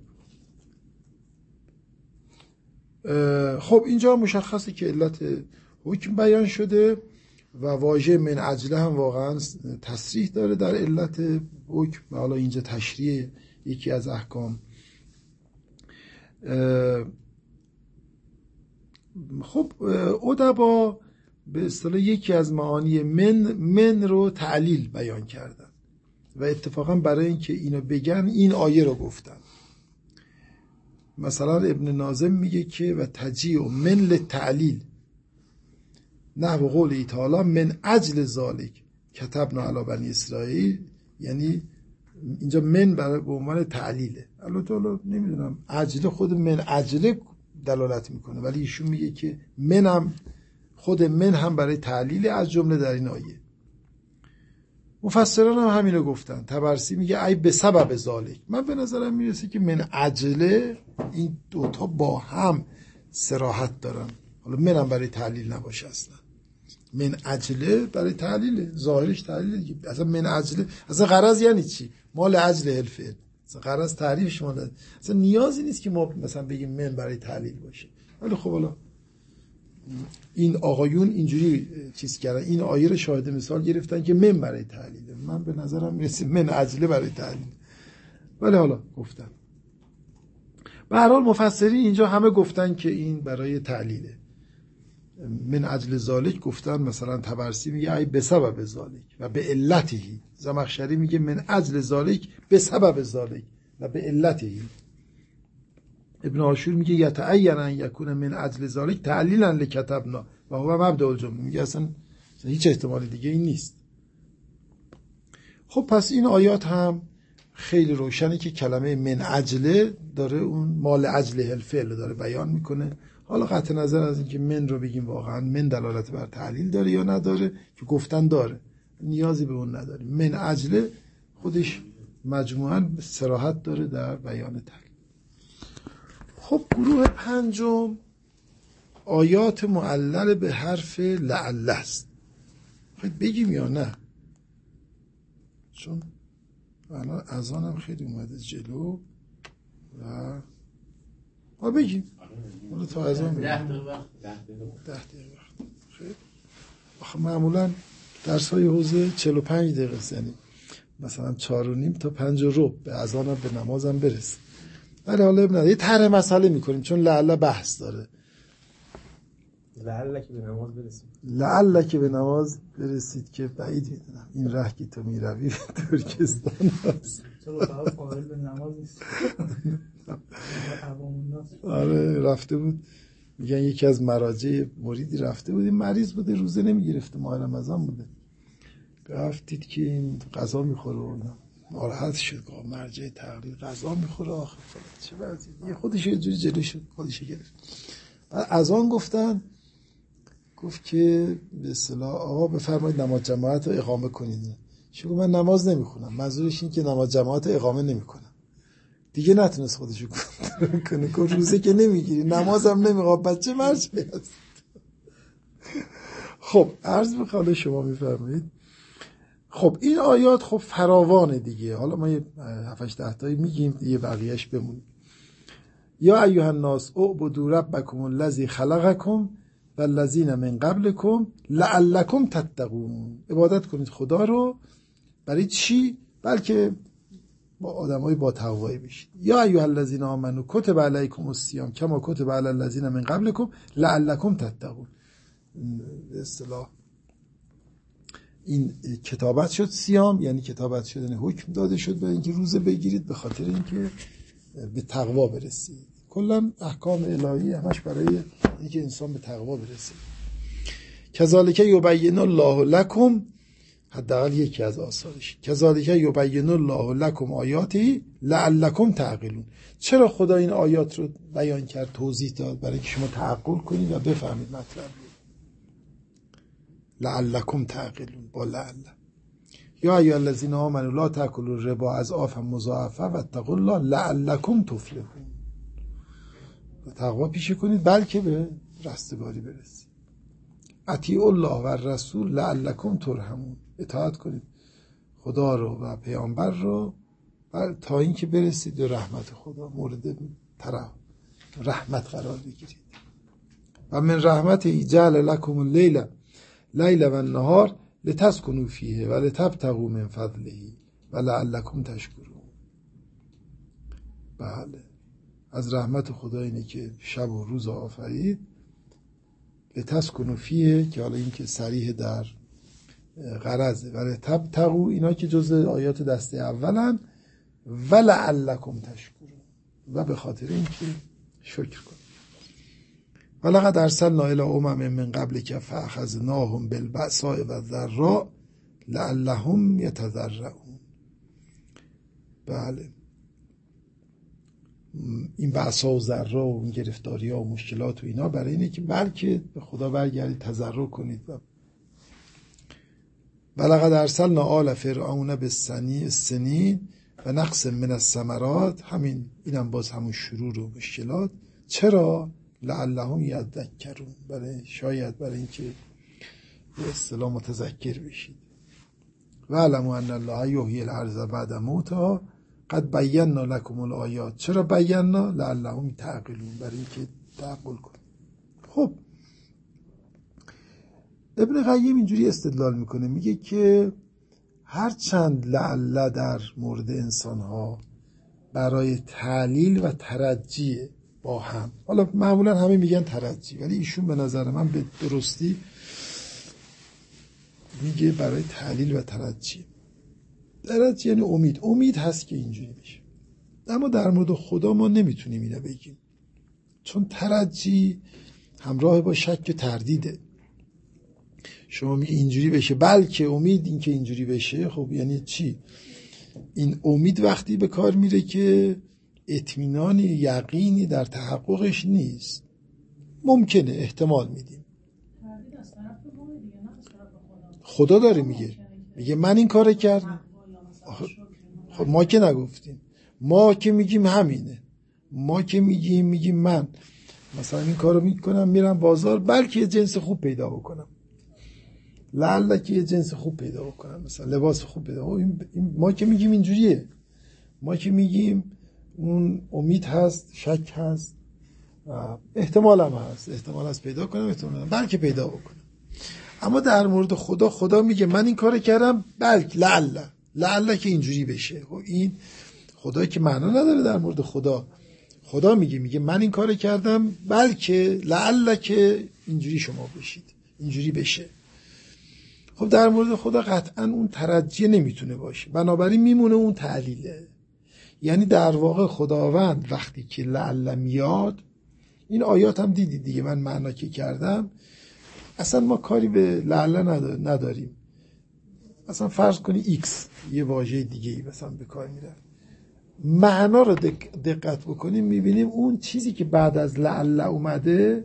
خب اینجا مشخصه که علت حکم بیان شده و واژه من اجله هم واقعا تصریح داره در علت حکم و حالا اینجا تشریح یکی از احکام. خب ادبا به اصطلاح یکی از معانی من من رو تعلیل بیان کردن و اتفاقا برای اینکه اینو بگن این آیه رو گفتن. مثلا ابن ناظم میگه که و تجیع من للتعلیل نحو قوله تعالی من اجل ذالک کتبنا علی بنی اسرائیل، یعنی اینجا من برای به عنوان تعلیله. البته نمیدونم اجل خود من اجل دلالت میکنه، ولی ایشون میگه که من هم خود من هم برای تعلیل از جمله در این آیه. مفسران هم همینو گفتن. طبرسی میگه ای به سبب ذالک. من به نظرم میرسه که من عجله این دوتا با هم صراحت دارن. حالا منم برای تعلیل نباشه، اصلا من عجله برای تعلیله، ظاهرش تعلیله. اصلا من عجله اصلا غرض یعنی چی؟ مال عجله الفعل، اصلا غرض تعریفش مال، اصلا نیازی نیست که ما مثلا بگیم من برای تعلیل باشه. ولی خب حالا این آقایون اینجوری چیز کردن، این آیه رو شاهد مثال گرفتن که من برای تعلیله. من به نظرم میرسه من عجله برای تعلیل، ولی حالا گفتم به هر حال مفسرین اینجا همه گفتن که این برای تعلیله. من اجل ذالک گفتن، مثلا طبرسی میگه ای به سبب ذالک و به علته، زمخشری میگه من اجل ذالک به سبب ذالک و به علته. ابن عاشور میگه یتعین ان یکون من اجل ذالک تعلیلا لکتبنا و هو مبدأ الجمله، میگه اصلا هیچ احتمال دیگه این نیست. خب پس این آیات هم خیلی روشنه که کلمه من اجله داره اون مال اجله الفعل داره بیان میکنه. حالا قطع نظر از اینکه من رو بگیم واقعا من دلالت بر تعلیل داره یا نداره، که گفتن داره، نیازی به اون نداریم. من اجله خودش مجموعاً صراحت داره در بیان تعلیل. خب گروه پنجم آیات معلل به حرف لعل است. خب بگیم یا نه؟ چون الان اذانم خیلی اومده جلو و ما بگیم حالا تا اذان بگیم ده دقیقه وقت ده دقیقه وقت. خیلی آخه معمولا درس های حوزه چهل و پنج دقیقه است، یعنی مثلا چهار و نیم تا پنج و ربع به اذانم به نمازم برسه. ولی حالا ابن یه طرح مسئله میکنیم چون لعل بحث داره. لعل که به نماز برسید لعل که به نماز برسید که بعید میدونم این ره که تو میروی ترکستان هست. چرا فقط قائل به نماز نیست؟ آره رفته بود، میگن یکی از مراجع مریدی رفته بود، این مریض بوده، روزه نمیگرفته، ماه رمضان بوده، گفتید که این غذا میخوره و ناراحت شد، گفت مرجع تقلید غذا میخوره آخه چه وضعیه، خودش یه جوری جلوی شد خودش گرفت. بعد از آن گفتن گفت که به اصطلاح آقا بفرمایید نماز جماعت رو اقامه کنید. شو من نماز نمیخونم، منظورش این که نماز جماعت رو اقامه نمیکنم. دیگه نتونست خودشو کنترل کنه، گفت روزه که نمیگیری نمازم نمیخوام، بچه مرجعی هست. خب عرض بخوام شما میفرمایید. خب این آیات خب فراوانه دیگه، حالا ما یه هفت هشت ده تایی میگیم دیگه بقیه‌اش بمونه. یا ایها الناس اعبدوا ربکم الذی خلقکم والذین من قبلکم لعلکم تتقون. عبادت کنید خدا رو، برای چی؟ بلکه با آدمای با تقوایی بشید. یا ایها الذین آمنوا کتب علیکم الصیام کما کتب علی الذین من قبلکم لعلکم تتقون. به اصطلاح این کتابت شد صیام، یعنی کتابت شد یعنی حکم داده شد برای اینکه روزه بگیرید به خاطر اینکه به تقوا برسید. کلا احکام الهی همش برای اینکه انسان به تقوا برسه. کذالک یبین الله لکم، حداقل یکی از آثارش، کذالک یبین الله لکم آیاتی لعلکم تعقلون. چرا خدا این آیات رو بیان کرد، توضیح داد؟ برای اینکه شما تعقل کنید و بفهمید مطلب. لعلکم تعقلون با لعل. یا ایها الذین آمنوا لا تأکلوا الربا اضعافا مضاعفه واتقوا الله لعلکم تفلحون. تقوا پیشه کنید بلکه به رستگاری برسید. اطیعوا الله و الرسول لعلکم ترحمون. اطاعت کنید خدا رو و پیامبر رو تا اینکه برسید به رحمت خدا، مورد طرف رحمت قرار بگیرید. و من رحمته جعل لکم اللیل لیل و النهار لتسکنوا فیه و لتبتغوا من فضله و لعلکم تشکرون. بله از رحمت خدا اینه که شب و روز آفرید، لتسکنوا فیه که حالا این که صریح در غرضه، و لتبتغوا اینا که جزء آیات دسته اولن، و لعلکم تشکرون و به خاطر اینکه شکر کنید. ولقد ارسلنا الی امم من قبلک فاخذناهم بالبأساء والضراء لعلهم یتضرعون. بله این بأسا و ضرا و این گرفتاری ها و مشکلات و اینا برای اینه که بلکه به خدا برگردید، تضرع کنید. و ولقد ارسلنا آل فرعون بالسنین و نقص من الثمرات. همین اینم باز همون شرور و مشکلات. چرا؟ لعلهم یذکرون، برای شاید برای اینکه به اصطلاح متذکر بشید. و علموا ان الله یحیی الارض بعد موتها قد بینا لکم الآیات. چرا بینا؟ لعلهم تعقلون، برای اینکه تعقل کنید. خب ابن قیم اینجوری استدلال میکنه، میگه که هر چند لعل در مورد انسانها برای تعلیل و ترجی با هم، حالا معمولا همه میگن ترجی، ولی ایشون به نظر من به درستی میگه برای تعلیل و ترجی. ترجی یعنی امید، امید هست که اینجوری بشه. اما در مورد خدا ما نمیتونیم اینو بگیم، چون ترجی همراه با شک و تردیده. شما میگه اینجوری بشه، بلکه امید این که اینجوری بشه، خب یعنی چی؟ این امید وقتی به کار میره که اطمینانی یقینی در تحققش نیست. ممکنه، احتمال میدیم. خدا داره میگه میگه من این کار کردم. خب ما که نگفتیم، ما که میگیم همینه، ما که میگیم میگیم من مثلا این کارو میکنم، میرم بازار بلکه یه جنس خوب پیدا بکنم، لعل که یه جنس خوب پیدا بکنم، مثلا لباس خوب پیدا بکنم. ما که میگیم اینجوریه، ما که میگیم اون امید هست، شک هست، احتمال هم هست، احتمال هست پیدا کنم، احتمال هم بلکه پیدا بکنم. اما در مورد خدا، خدا میگه من این کار کردم بلکه لعل لعل که اینجوری بشه. خب این خدایی که معنا نداره در مورد خدا. خدا میگه میگه من این کار کردم بلکه لعل که اینجوری شما بشید، اینجوری بشه. خب در مورد خدا قطعا اون ترجیه نمیتونه باشه، بنابراین میمونه اون تعلیله. یعنی در واقع خداوند وقتی که لعل میاد، این آیات هم دیدید دیگه، من معنا که کردم، اصلا ما کاری به لعل نداریم. اصلا فرض کنی ایکس یه واژه دیگه ای مثلا به کار میره، معنا رو دقت بکنیم میبینیم اون چیزی که بعد از لعل اومده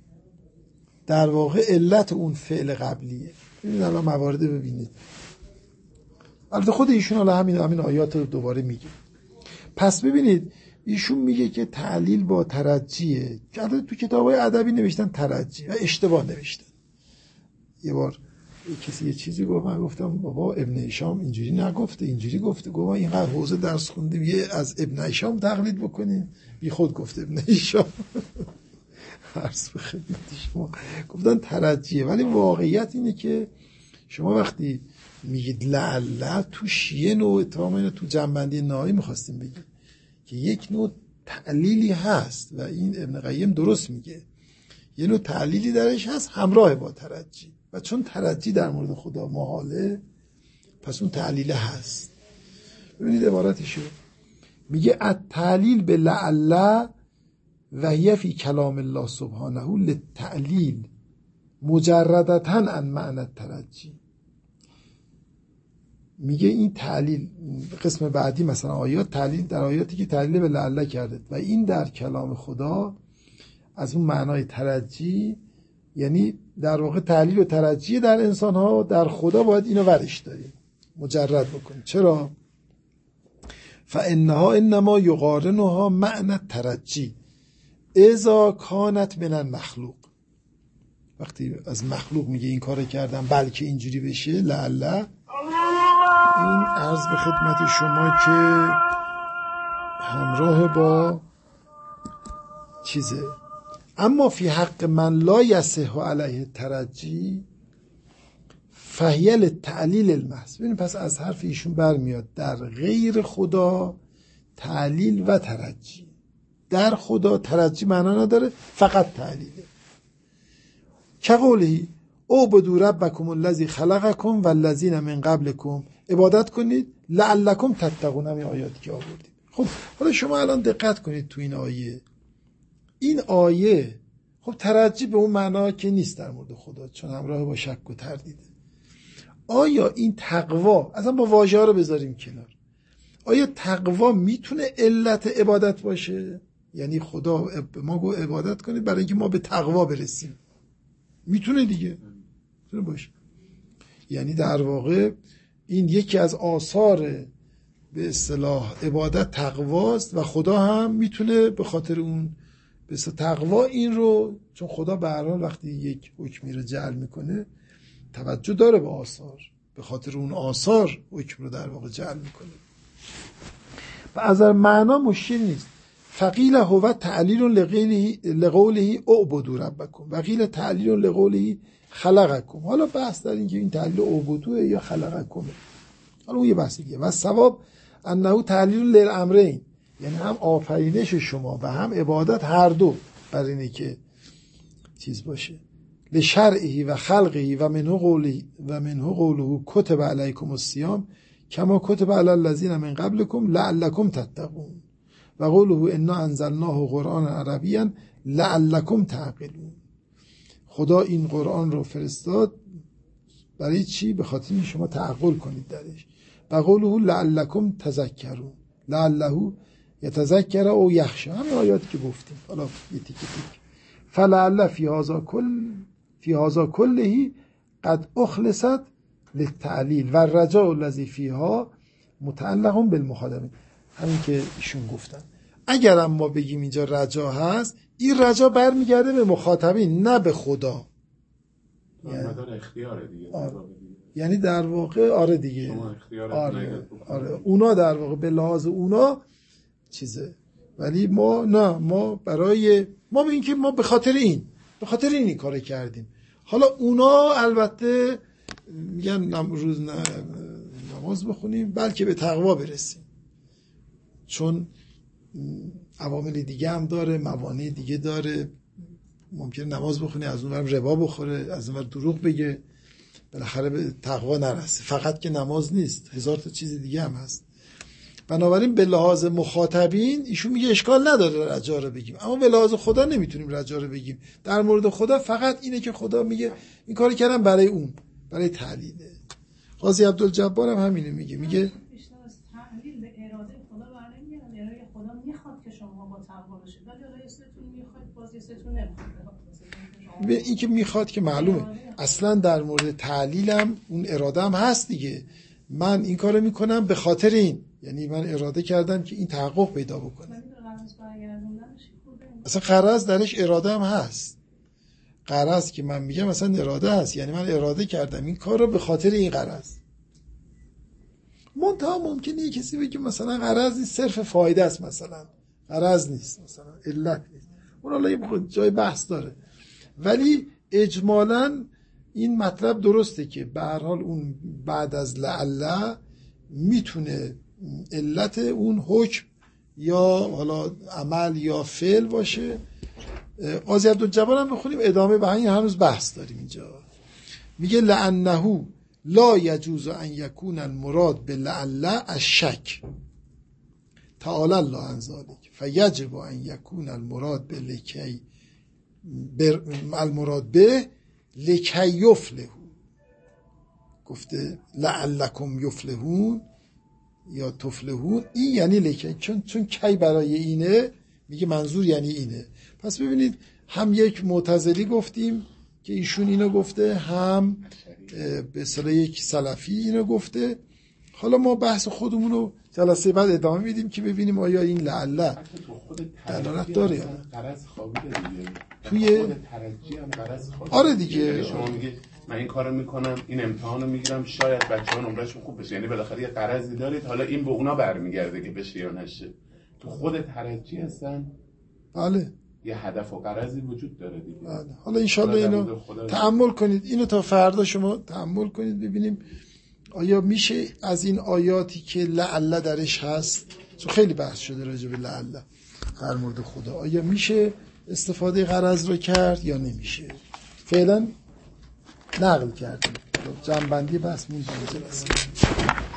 در واقع علت اون فعل قبلیه. ببینید الان موارد ببینید، البته خود ایشون حالا همین همین آیات رو دوباره میگه. پس ببینید ایشون میگه که تعلیل با ترجیه، که تو کتابای ادبی نوشتن ترجی و اشتباه نوشتن. یه بار کسی یه چیزی گفت، من گفتم بابا ابن هشام اینجوری نگفته، اینجوری گفته. گفت اینقدر حوزه درس خوندیم یه از ابن هشام تقلید بکنیم؟ بی خود گفته ابن هشام. عرض به خدمت شما گفتن ترجیه، ولی واقعیت اینه که شما وقتی میگید لعل، توش یه نوع اتهام، اینو تو جنبندی نهایی میخواستیم بگیم که یک نوع تعلیلی هست و این ابن قیم درست میگه، یه نوع تعلیلی درش هست همراه با ترجی، و چون ترجی در مورد خدا محاله، پس اون تعلیل هست. ببینید عبارتشو میگه التعلیل به لعل و هی فی کلام الله سبحانه للتعلیل مجردتاً عن معنی الترجی. میگه این تعلیل قسم بعدی مثلا آیات، تعلیل در آیاتی که تعلیل به لعل کرده و این در کلام خدا از اون معنای ترجی، یعنی در واقع تعلیل و ترجی در انسان ها، در خدا باید اینو ورش داریم، مجرد بکنیم. چرا؟ فانها انما یقارنها معنی الترجی اذا کانت من المخلوق. وقتی از مخلوق میگه این کار کردم بلکه اینجوری بشه لعل، این عرض به خدمت شما که همراه با چیزه. اما فی حق من لا یصح علیه ترجی فهیل تعلیل المحض. ببین پس از حرف ایشون برمیاد در غیر خدا تعلیل و ترجی، در خدا ترجی معنا نداره، فقط تعلیله. که قولی اعبدوا ربکم الذی خلقکم والذین من قبلکم، عبادت کنید لعلکم تتقون. همین آیاتی که آوردیم. خب حالا شما الان دقت کنید تو این آیه، این آیه خب ترجی به اون معنا که نیست در مورد خدا، چون همراه با شک و تردیده. آیا این تقوا، اصلا با واژه ها رو بذاریم کنار، آیا تقوا میتونه علت عبادت باشه؟ یعنی خدا ما گو عبادت کنید برای اینکه ما به تقوا برسیم، میتونه دیگه، میتونه باشه. یعنی در واقع این یکی از آثار به اصطلاح عبادت تقواست و خدا هم میتونه به خاطر اون به اصطلاح تقوا این رو، چون خدا به هر حال وقتی یک حکمی رو جعل میکنه توجه داره به آثار، به خاطر اون آثار حکم رو در واقع جعل میکنه و از معنا مشکل نیست. فقیل هو تعلیل لقوله اعبدوا ربکم و قیل تعلیل لقوله خلقکم. حالا بحث در این که این تعلیل اعبدوا یا خلقکم، حالا اون یه بحث دیگه. و ثواب انه تعلیل للامرین، یعنی هم آفرینش شما و هم عبادت هر دو بر اینه که چیز باشه. لشرعه و خلقه و منه قوله و منه قوله کتب علیکم الصیام کما کتب علی الذین من قبلکم لعلکم تتقون و قوله انا انزلناه قرآنا عربیا لعلکم تعقلون. خدا این قرآن رو فرستاد برای چی؟ به خاطر این شما تعقل کنید درش. و قوله لعلکم تذکرون، لعله یتذکر او یخشی، همین آیاتی که گفتیم. حالا یه تیکه تیک. فلعل فی هذا کل فی هذا کله قد اخلصت للتعلیل و الرجاء الذی فیها متعلق بالمخاطبین. همین که ایشون گفتن. اگر هم ما بگیم اینجا رجا هست، این رجا برمیگرده به مخاطبین نه به خدا. یعنی مدار اختیاره دیگه. آره. یعنی در واقع آره دیگه. شما اختیار آره. آره. اونا در واقع به لحاظ اونا چیزه، ولی ما نه، ما برای ما بگیم که ما به خاطر این به خاطر این این کار کردیم. حالا اونا البته میگن روز نماز بخونیم بلکه به تقوا برسیم، چون عوامل دیگه هم داره، موانع دیگه داره. ممکنه نماز بخونی از اونور ربا بخوره، از اونور دروغ بگه، بالاخره به تقوا نرسه. فقط که نماز نیست، هزار تا چیز دیگه هم هست. بنابراین به لحاظ مخاطبین ایشون میگه اشکال نداره رجا رو بگیم، اما به لحاظ خدا نمیتونیم رجا رو بگیم. در مورد خدا فقط اینه که خدا میگه این کاری کردم برای اون، برای تعلیله. قاضی عبدالجبار هم همینه میگه، میگه بیشتر از تعلیل به اراده خدا برنمیگردن. اراده خدا میخواد که شما با تقوا باشید، ولی اراده ستون میخواد باز ستون نمیخواد. به این که میخواد که معلومه اصلا در مورد تعلیلم اون اراده هم هست دیگه. من این کارو میکنم به خاطر این، یعنی من اراده کردم که این تحقق پیدا بکنه. اصلا غرض درش اراده هم هست. غرض که من میگم مثلا اراده هست، یعنی من اراده کردم این کار رو به خاطر این غرض. منتها ممکنه یه کسی بگه مثلا غرض نیست، صرف فایده است، مثلا غرض نیست، مثلا علت نیست. اون حالا یه جای بحث داره، ولی اجمالاً این مطلب درسته که به هر حال اون بعد از لعله میتونه علت اون حکم یا حالا عمل یا فعل باشه. قاضی عبدالجبار هم بخونیم ادامه، به این هنوز بحث داریم اینجا. میگه لعنه لا یجوز ان یکون المراد باللعله الشک تعالی الله عن ذلک فیجب ان یکون المراد بلکی المراد به لکی یفلحون. گفته لعلکم یفلحون یا تفلحون، این یعنی لکی، چون چون کی برای اینه، میگه منظور یعنی اینه. پس ببینید هم یک معتزلی گفتیم که ایشون اینو گفته، هم به اصطلاح یک سلفی اینو گفته. حالا ما بحث خودمون رو جلسه بعد ادامه میدیم که ببینیم آیا این لعله دلالت داره یا نه. غرض خوابیده دیگه. توی ترجی هم غرض خوابیده. آره دیگه. شما میگه من این کارو میکنم، این امتحانو میگیرم، شاید بچه‌ها نمرهشون خوب بشه، یعنی بالاخره یه غرضی دارید، حالا این به اونا برمیگرده که بشه یا نشه. تو خود ترجی هستن. بله. یه هدف و غرضی وجود داره دیگه. بله. حالا انشالله اینو تأمل کنید، اینو تا فردا شما تأمل کنید ببینیم آیا میشه از این آیاتی که لعله درش هست، چون خیلی بحث شده راجع به لعله در مورد خدا، آیا میشه استفاده غرض رو کرد یا نمیشه. فعلا نقل کردیم، جنبندی بحث میشه.